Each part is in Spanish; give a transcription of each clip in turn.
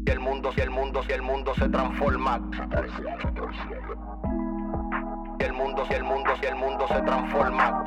el mundo se transforma. El mundo se transforma.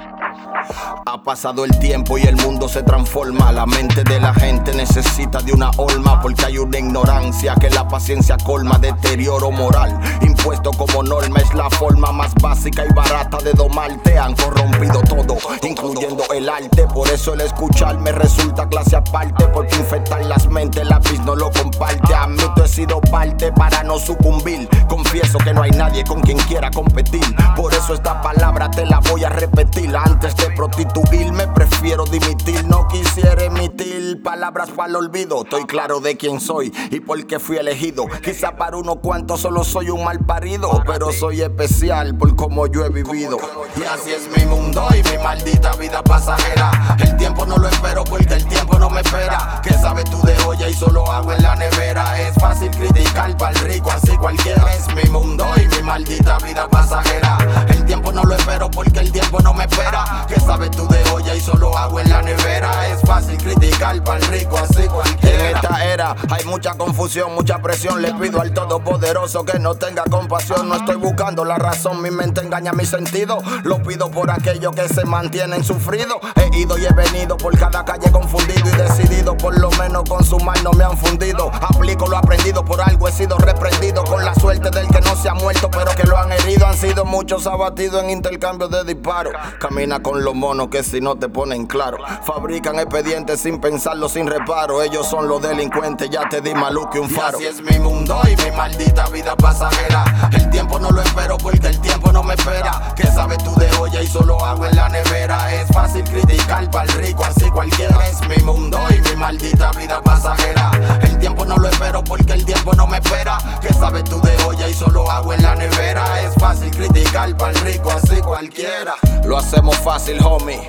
Ha pasado el tiempo y el mundo se transforma. La mente de la gente necesita de una horma, porque hay una ignorancia que la paciencia colma. Deterioro moral impuesto como norma es la forma más básica y barata de domarte. Han corrompido todo, incluyendo el arte. Por eso el escucharme resulta clase aparte, porque infectar las mentes lápiz no lo comparte. Admito he sido parte para no sucumbir. Confieso que no hay nadie con quien quiera competir. Por eso esta palabra te la voy a repetir. Antes de prostituirme prefiero dimitir. No quisiera emitir palabras para el olvido. Estoy claro de quién soy y por qué fui elegido. Quizá para unos cuantos solo soy un mal parido, pero soy especial por cómo yo he vivido. Y así es mi mundo y mi maldita vida pasajera. El tiempo no lo espero porque el tiempo no me espera. ¿Qué sabes tú de olla y solo hago en la nevera? Es fácil criticar pa'l rico, así cualquiera. Es mi mundo y mi maldita vida pasajera. El tiempo no lo espero porque el tiempo no me espera. ¿Qué sabes tú de olla y solo hago en la nevera? Es fácil criticar pa'l rico, así cualquiera. En esta era hay mucha confusión, mucha presión. Le pido al Todopoderoso que no tenga compasión. No estoy buscando la razón, mi mente engaña mi sentido. Lo pido por aquellos que se mantienen sufridos. He ido y he venido por cada calle confundido y decidido, por lo menos con su mal no me han fundido. Aplico lo aprendido, por algo he sido reprendido. Con la suerte del que no se ha muerto, pero que lo han herido. Han sido muchos abatidos en intercambio de disparos. Camina con los monos que si no te ponen claro. Fabrican expedientes sin pensarlo, sin reparo. Ellos son los delincuentes, ya te di más luz que un faro. Y así es mi mundo y mi maldita vida pasajera. El tiempo no lo espero porque el tiempo no me espera. ¿Qué sabes tú de olla y solo hago en la nevera? Es fácil criticar pa'l rico, así cualquiera. Es mi mundo y mi maldita vida pasajera. El tiempo no lo espero porque el tiempo no me espera. ¿Qué sabes tú de olla y solo hago en la nevera? Es fácil criticar pa'l rico, así cualquiera. Lo hacemos fácil, homie.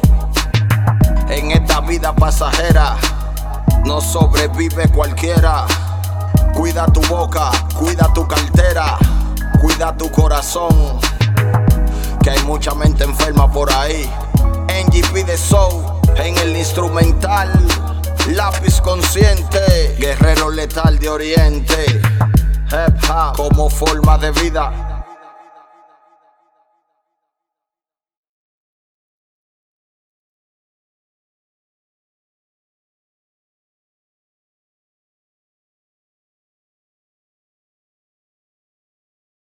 En esta vida pasajera no sobrevive cualquiera. Cuida tu boca, cuida tu cartera, cuida tu corazón, que hay mucha mente enferma por ahí. NGP de Soul en el instrumental, lápiz consciente, guerrero letal de Oriente. Hip hop como forma de vida.